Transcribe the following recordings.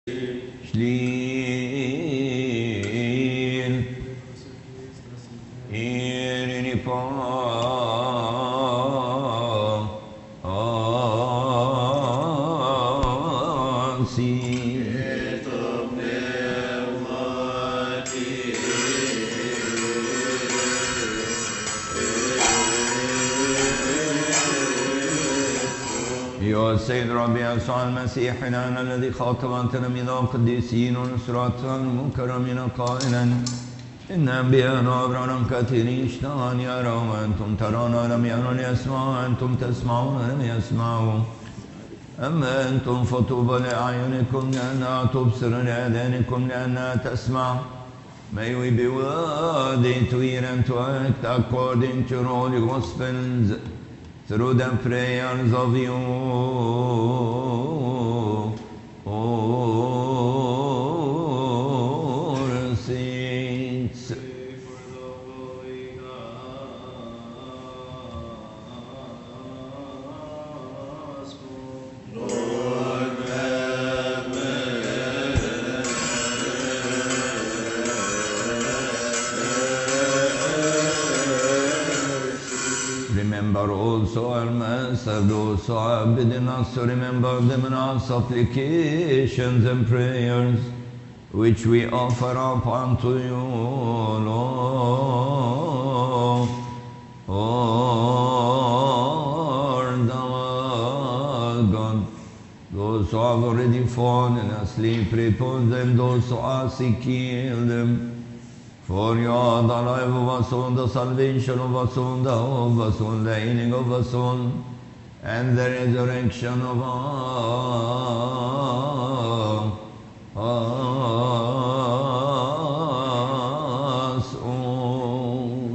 Shlil Irini Pa Asi يا السيد ربي يسوع المسيح إلهنا الذي خاطب أنتنا من القديسين ونصرات المكرمين قائلا إن أنبياءنا أبرارا كثيرين اشتهى أن يروا وأنتم ترون لم يروا ليسمعوا وأنتم تسمعون لم يسمعوا أما أنتم فطوبى لأعينكم لأنها تبصر لآذانكم لأنها تسمع. May we be worthy to hear and to act according to your holy Gospels through the prayers of you, saints. Remember also our Master, those who have bidden us to remember them in our supplications and prayers, which we offer up unto you, Lord, Lord our God. Those who have already fallen asleep, repose them, those who are sick, heal them. For you are the life of us soul, the salvation of us soul, the hope of us soul, the healing of us soul, and the resurrection of us all.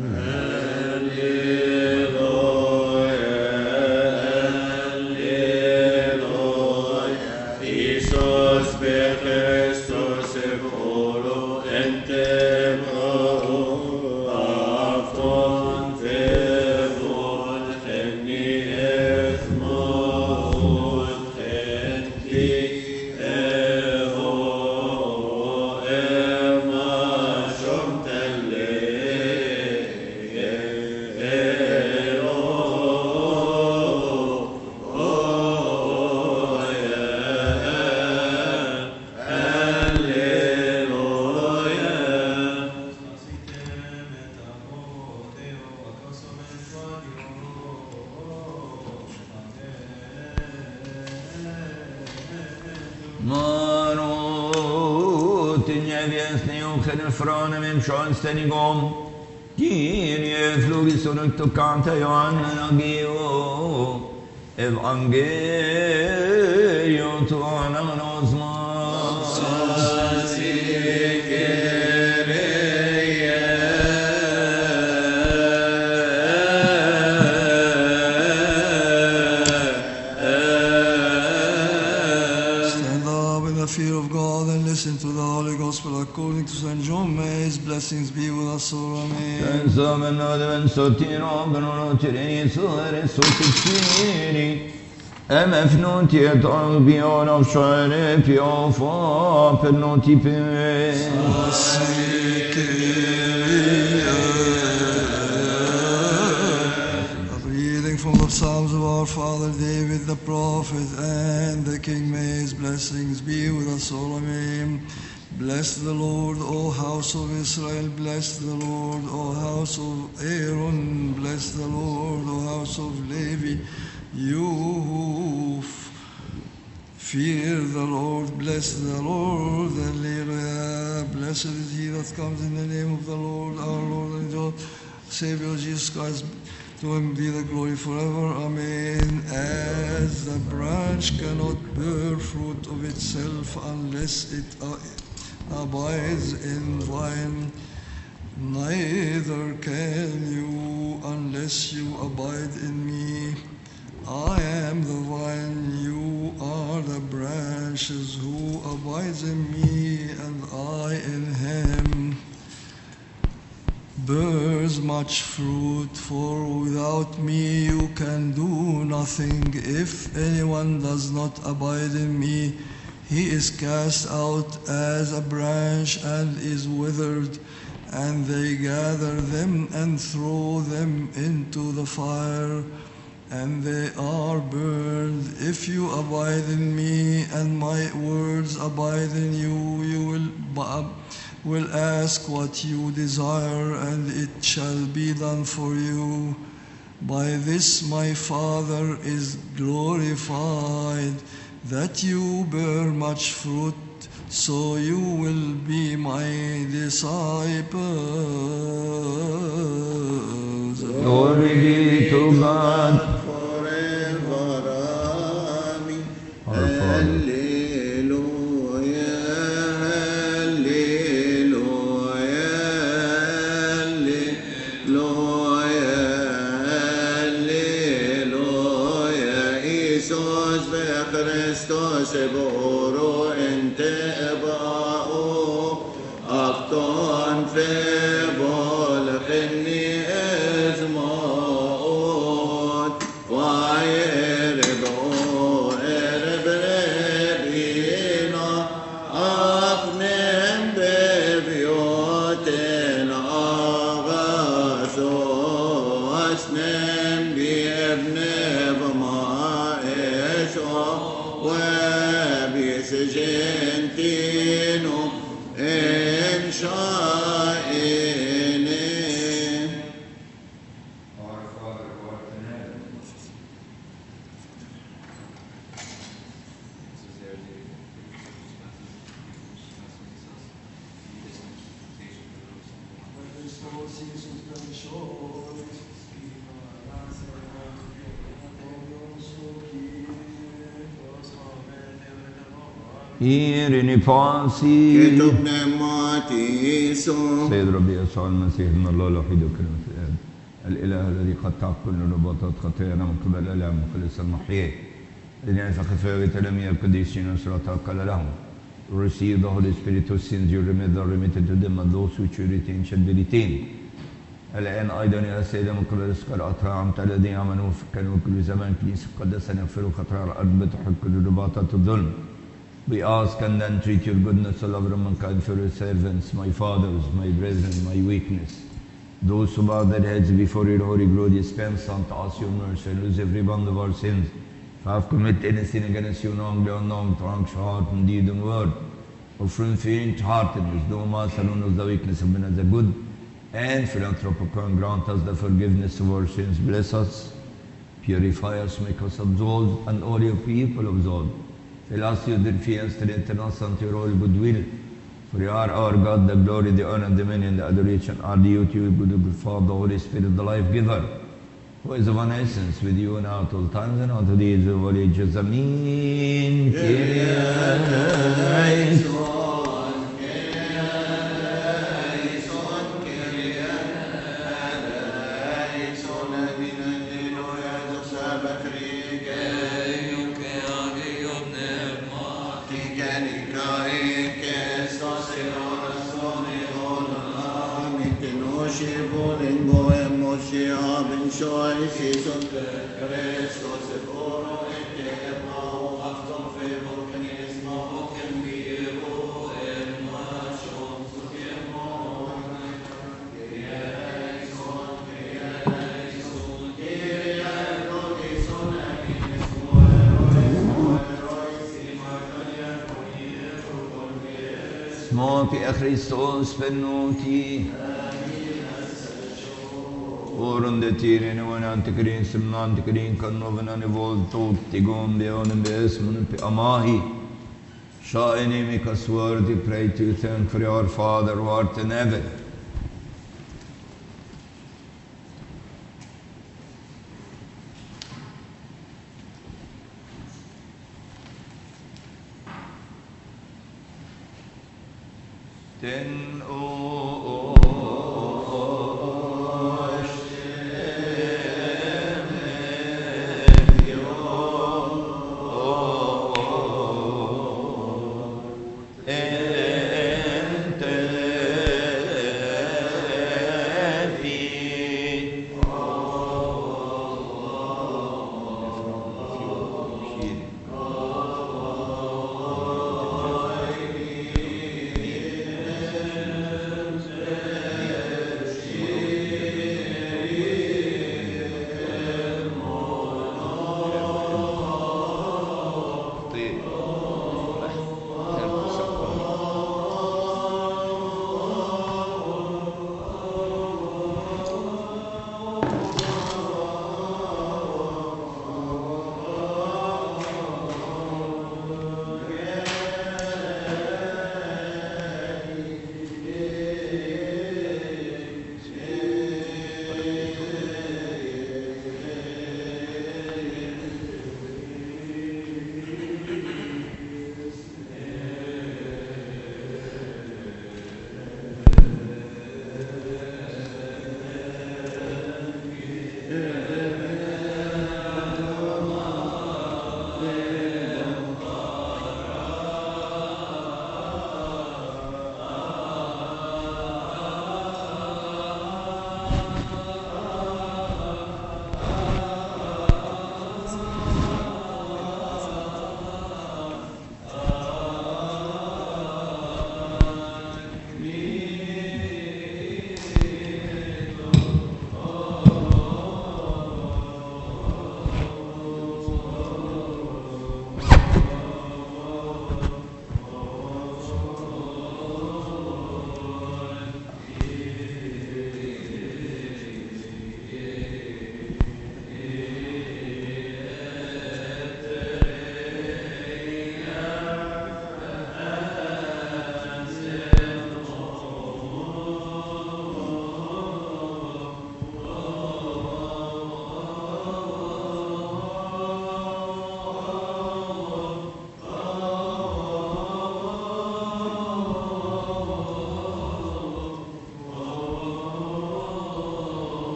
Alleluia, Iisus per Christus secolo ente. Stenigom, Kyrie flugisunuk tocante Ioanna Gio, Evangelium tuam anosma. Stand up in the fear of God and listen to the Holy Gospel according to St. John. May his blessings be with us all. Amen. A reading from the Psalms of our Father David the prophet and the King. May his blessings be with us all. Amen. Bless the Lord, O house of Israel. Bless the Lord, O house of Aaron. Bless the Lord, O house of Levi. You who fear the Lord, bless the Lord. Alleluia. Blessed is he that comes in the name of the Lord, our Lord and God, Savior Jesus Christ. To him be the glory forever. Amen. As the branch cannot bear fruit of itself unless it abides in vine, neither can you unless you abide in me. I am the vine, you are the branches. Who abides in me and I in him bears much fruit, for without me you can do nothing. If anyone does not abide in me, He is cast out as a branch and is withered, and they gather them and throw them into the fire, and they are burned. If you abide in me and my words abide in you, you will ask what you desire, and it shall be done for you. By this my Father is glorified, that you bear much fruit, so you will be my disciples. Glory be to God. Forever. Amen. Our Father. Hallelujah. Hallelujah. Hallelujah. Iisus Christos eboro ente ebao akton febol khenni ezmaot vayerdo erebrebina afnem bebioten agaso asnem biebnev maesho وبسجنتينو إن شائني. Our Father who art in heaven. إيرني فاسي كتب نماتيسو سيد ربي يسوع المسيح من الله الوحيد وكلمة الآب الإله الذي قد تعب كل رباطات خطايانا من قبل الإله المخلص المحيي الذي ينفع خفاوة تلاميذ القديسين وصراطها قال لهم receive the Holy Spirit whose sins you remit are remitted to them and those which you retain shall be retained. الآن أيضا يا سيدة من قبل الإسكار أطرعمت الذين آمنوا كانوا كل زمان كنيسة قدسا يغفروا خطايا الأرض بتحل كل رباطات الظلم. We ask and then treat your goodness, O lover of mankind, for your servants, my fathers, my brethren, my weakness. Those who bow their heads before your holy glory, dispense unto us your mercy, and lose every bond of our sins. If I have committed any sin against you, knowingly or unknown, to anxious heart and deed and word, or from faint-heartedness, do us alone us the weakness of men as a good and philanthropic, and grant us the forgiveness of our sins. Bless us, purify us, make us absolved, and all your people absolved. Fill us with your fear and strengthen us unto your all goodwill. For you are our God, the glory, the honor, the dominion, the adoration are due to you, good Father, the Holy Spirit, the life giver, who is of one essence with you now at all times and unto the age of all ages. Amen. Smoti a Christos pennuti. Oron de tirene wan antikrin sim antikrin kannoven ane vol tutti gombe onen besmun pe amahi. Shaini make us worthy, pray to you, thank for your Father who art in heaven. Ten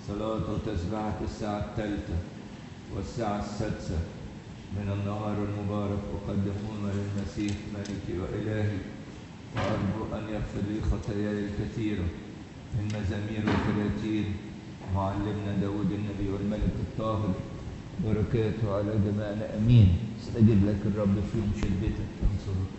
صلاة وتسبحة الساعة 3 والساعة 6 من النهار المبارك أقدمهما للمسيح ملكي وإلهي، وأرجو أن يغفر لي خطاياي الكثيرة من مزامير 30 معلمنا داود النبي والملك الطاهر، بركاته على جميعنا. أمين. استجب لك الرب في يوم شدتك، انصرك.